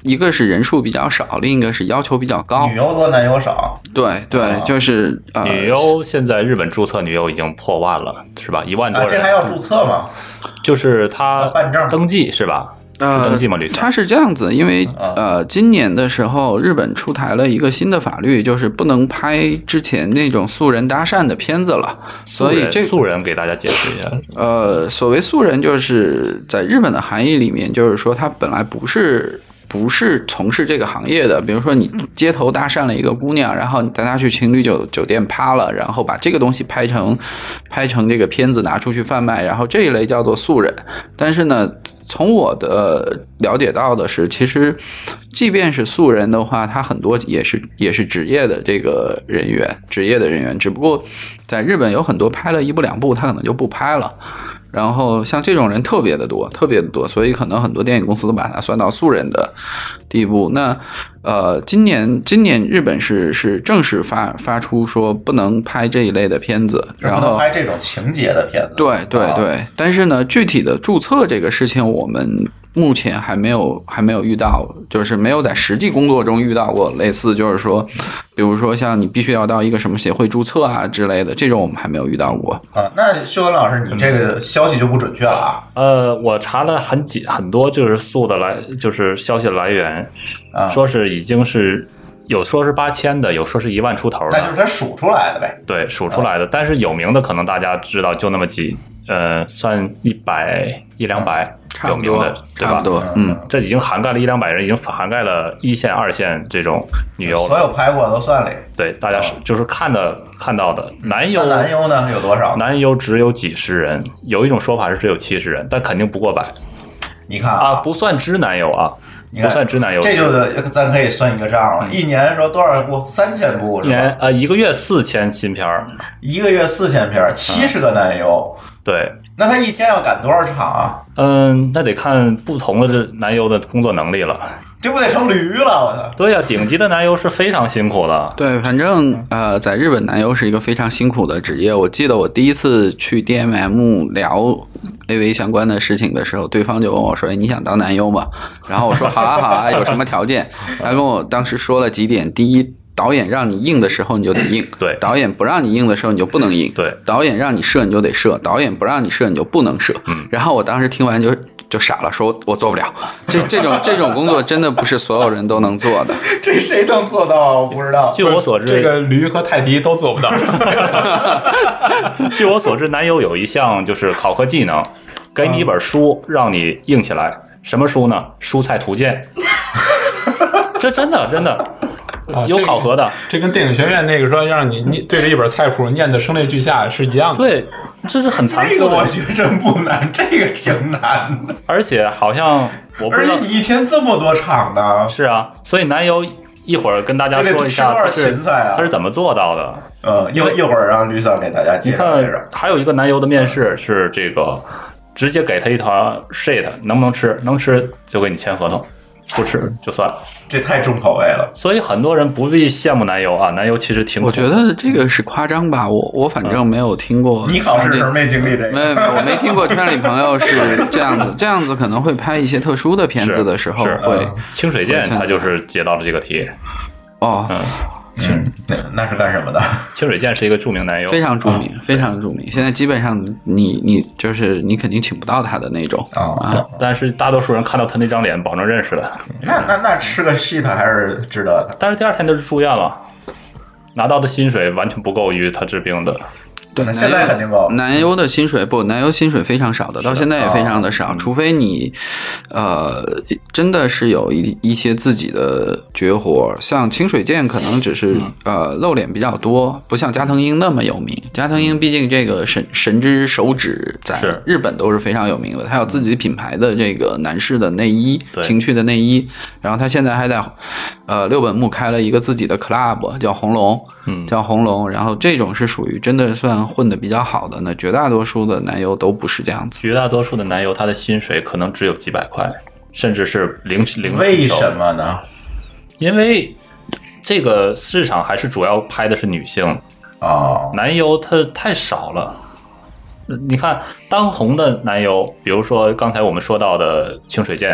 一个是人数比较少，另一个是要求比较高。 女优多男优少， 对对， 啊、 就是呃， 女优现在日本注册女优已经破万了，是吧？一万多人。 啊、这还要注册吗？ 就是他办证登记是吧？ 呃， 登记吗？吕它是这样子，因为呃，今年的时候，日本出台了一个新的法律，就是不能拍之前那种素人搭讪的片子了。所以这素人给大家解释一下。 呃，所谓素人，就是在日本的含义里面，就是说他本来不是。不是从事这个行业的，比如说你街头搭讪了一个姑娘，然后你带她去情侣酒酒店趴了，然后把这个东西拍成拍成这个片子拿出去贩卖，然后这一类叫做素人。但是呢，从我的了解到的是，其实即便是素人的话，他很多也是也是职业的这个人员，职业的人员，只不过在日本有很多拍了一部两部，他可能就不拍了。然后像这种人特别的多，特别的多，所以可能很多电影公司都把它算到素人的地步。那呃，今年今年日本是是正式发发出说不能拍这一类的片子，然后不能拍这种情节的片子。 对对对，啊、但是呢，具体的注册这个事情，我们目前还没有还没有遇到，就是没有在实际工作中遇到过类似，就是说，比如说像你必须要到一个什么协会注册啊之类的，这种我们还没有遇到过。 啊，那修文老师，你这个消息就不准确了啊？ 呃，我查了很几很多就是素的来，就是消息的来源， 啊、 说是已经是。有说是八千的，有说是一万出头的， 那就是他数出来的呗。 对，数出来的。但是有名的可能大家知道，就那么几，呃，算一百一两百有名的，对吧？ 差不多，嗯， 这已经涵盖了一两百人，已经涵盖了一线、二线这种女优了。 所有拍过的都算里。 对，大家是就是看的看到的男优， 男优呢有多少？ 男优只有几十人，有一种说法是只有七十人，但肯定不过百。 你看啊，不算知男优啊。不算直男优， 这就咱可以算一个账了。一年说多少部？三千部是吧？ 一年呃，一个月四千新片儿， 一个月四千片，七十个男优、 嗯。对， 那他一天要赶多少场啊？ 嗯，那得看不同的这男优的工作能力了。 这不得成驴了？我操！ 对呀、啊，顶级的男优是非常辛苦的。 对，反正呃，在日本男优是一个非常辛苦的职业。我记得我第一次去 D M M 聊 A V 相关的事情的时候，对方就问我说：“你想当男优吗？”然后我说：“好啊，好啊，有什么条件？”他跟我当时说了几点：第一，导演让你硬的时候你就得硬； 对， 导演不让你硬的时候你就不能硬； 对， 导演让你射你就得射，导演不让你射你就不能射。 嗯， 然后我当时听完就。就傻了，说我做不了，这这种这种工作真的不是所有人都能做的。 这谁能做到？我不知道。 据我所知， 这个驴和泰迪都做不到。 据我所知，男优有一项就是考核技能，给你一本书让你硬起来。什么书呢？蔬菜图鉴。这真的真的。 啊、 有考核的、 这个，这跟电影学院那个说让你对着一本菜谱念的声泪俱下是一样的。 对，这是很残酷的。 这个我觉得真不难，这个挺难的。 而且好像我不知道， 而且你一天这么多场的。 是啊，所以男优一会儿跟大家说一下他是、 啊、 他是怎么做到的。 嗯，一一会儿让吕嫂给大家介绍介绍。 还有一个男优的面试是这个，直接给他一条 shit， 能不能吃？能吃就给你签合同。不吃就算， 这太重口味了。 所以很多人不必羡慕男优啊，男优其实挺苦。 我觉得这个是夸张吧，我我反正没有听过。 你考试时候没经历这个？ 没有，我没听过圈里朋友是这样子，这样子可能会拍一些特殊的片子的时候会。 嗯、清水剑他就是接到了这个题。 哦。 嗯嗯，那那是干什么的？ 清水剑是一个著名男优， 非常著名，嗯、非常著名。现在基本上你你就是你肯定请不到他的那种、 哦、 啊。 但是大多数人看到他那张脸，保证认识的。 那那那吃个 shit 还是值得的。 但是第二天就是住院了，拿到的薪水完全不够于他治病的。 对， 现在肯定高。 男优的薪水不，男优薪水非常少的，到现在也非常的少， 哦、 除非你，呃，真的是有一一些自己的绝活，像清水剑可能只是、嗯、呃露脸比较多，不像加藤鹰那么有名。加藤鹰毕竟这个神神之手指在日本都是非常有名的，他有自己品牌的这个男士的内衣，情趣的内衣，然后他现在还在呃六本木开了一个自己的 club 叫红龙， 嗯， 叫红龙，然后这种是属于真的算混得比较好的呢，绝大多数的男优都不是这样子。 绝大多数的男优，他的薪水可能只有几百块，甚至是零零。 为什么呢？ 因为这个市场还是主要拍的是女性哦， 男优他太少了。你看当红的男优，比如说刚才我们说到的清水剑，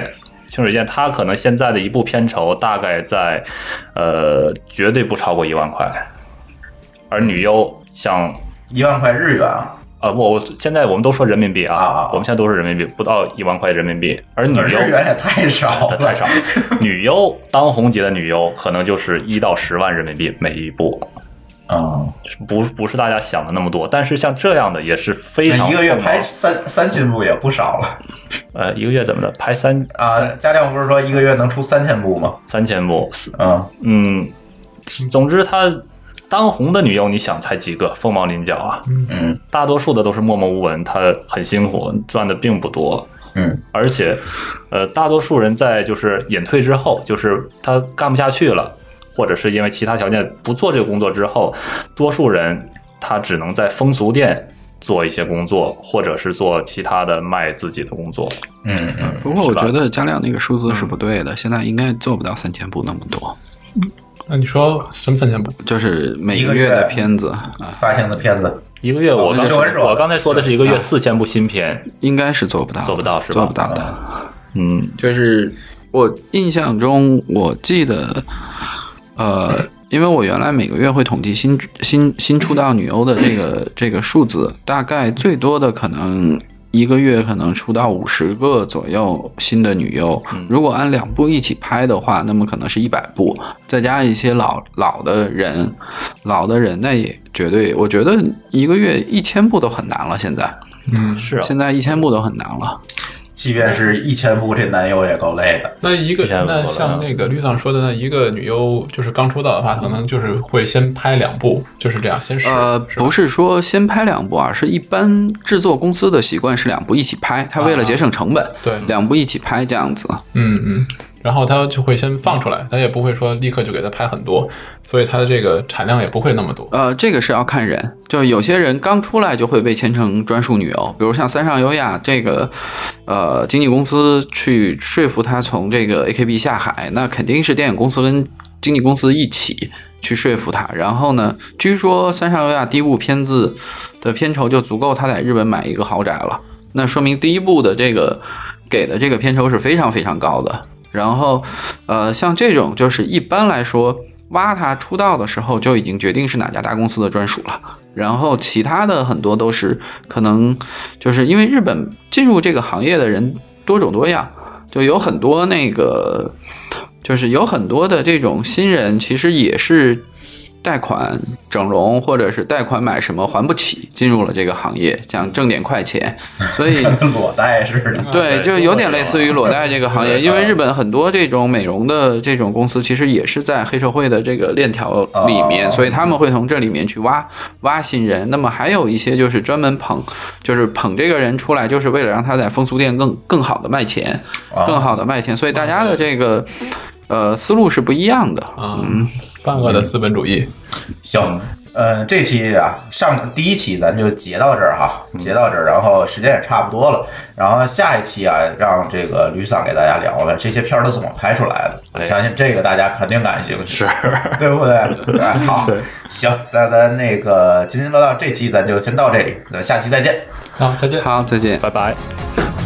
清水健他可能现在的一部片酬大概在呃绝对不超过一万块，而女优像一万块日元啊。 呃，不，我现在我们都说人民币啊， 啊我们现在都是人民币，不到一万块人民币。而女优日元也太少了， 太少了。女优当红级的女优可能就是一到十万人民币每一部， 嗯， 不不是大家想的那么多。但是像这样的也是非常一个月拍三三千部也不少了。 呃，一个月怎么的？拍三啊？嘉亮不是说一个月能出三千部吗？ 三千部， 嗯嗯，总之他。当红的女优，你想才几个，凤毛麟角啊。 嗯， 大多数的都是默默无闻，她很辛苦，赚的并不多。 嗯， 而且，呃，大多数人在就是隐退之后，就是他干不下去了，或者是因为其他条件不做这个工作之后，多数人他只能在风俗店做一些工作，或者是做其他的卖自己的工作。 嗯嗯。 不过我觉得嘉亮那个数字是不对的，嗯、现在应该做不到三千部那么多。 那你说什么三千部？ 就是每个月的片子啊， 发行的片子， 一个月我刚我刚才说的是一个月四千部新片， 应该是做不到， 做不到是吧？ 做不到的。 嗯， 就是我印象中，我记得，呃，因为我原来每个月会统计新新新出道女优的这个这个数字，大概最多的可能。一个月可能出到五十个左右新的女优，如果按两部一起拍的话，那么可能是一百部，再加一些老老的人，老的人那也绝对，我觉得一个月一千部都很难了。现在， 嗯， 是啊， 现在一千部都很难了。 即便是一千部，这男优也够累的。 那一个，那像那个吕桑说的，那一个女优就是刚出道的话，可能就是会先拍两部，就是这样，先试。 呃，不是说先拍两部啊，是一般制作公司的习惯是两部一起拍，他为了节省成本，啊、 对， 两部一起拍这样子。 嗯嗯。然后他就会先放出来，他也不会说立刻就给他拍很多，所以他的这个产量也不会那么多。 呃，这个是要看人，就有些人刚出来就会被签成专属女优，比如像三上优雅这个，呃，经纪公司去说服他从这个 A K B 下海，那肯定是电影公司跟经纪公司一起去说服他。然后呢，据说三上优雅第一部片子的片酬就足够他在日本买一个豪宅了，那说明第一部的这个给的这个片酬是非常非常高的。然后，呃，像这种就是一般来说，挖他出道的时候就已经决定是哪家大公司的专属了。然后其他的很多都是可能就是因为日本进入这个行业的人多种多样，就有很多那个，就是有很多的这种新人，其实也是贷款整容或者是贷款买什么还不起，进入了这个行业，想挣点快钱，所以裸贷似的。 对，就有点类似于裸贷这个行业，因为日本很多这种美容的这种公司其实也是在黑社会的这个链条里面，所以他们会从这里面去挖挖新人。那么还有一些就是专门捧，就是捧这个人出来，就是为了让他在风俗店更更好的卖钱，更好的卖钱。所以大家的这个呃思路是不一样的。嗯， 万恶的资本主义。 行，呃，这期啊，上第一期咱就截到这儿哈，截到这儿，然后时间也差不多了，然后下一期啊，让这个吕桑给大家聊聊这些片儿都怎么拍出来的。我相信这个大家肯定感兴趣， 是， 对不对？哎，好，行，那咱那个津津乐道这期咱就先到这里，咱下期再见。 好，再见。 好，再见， 拜拜。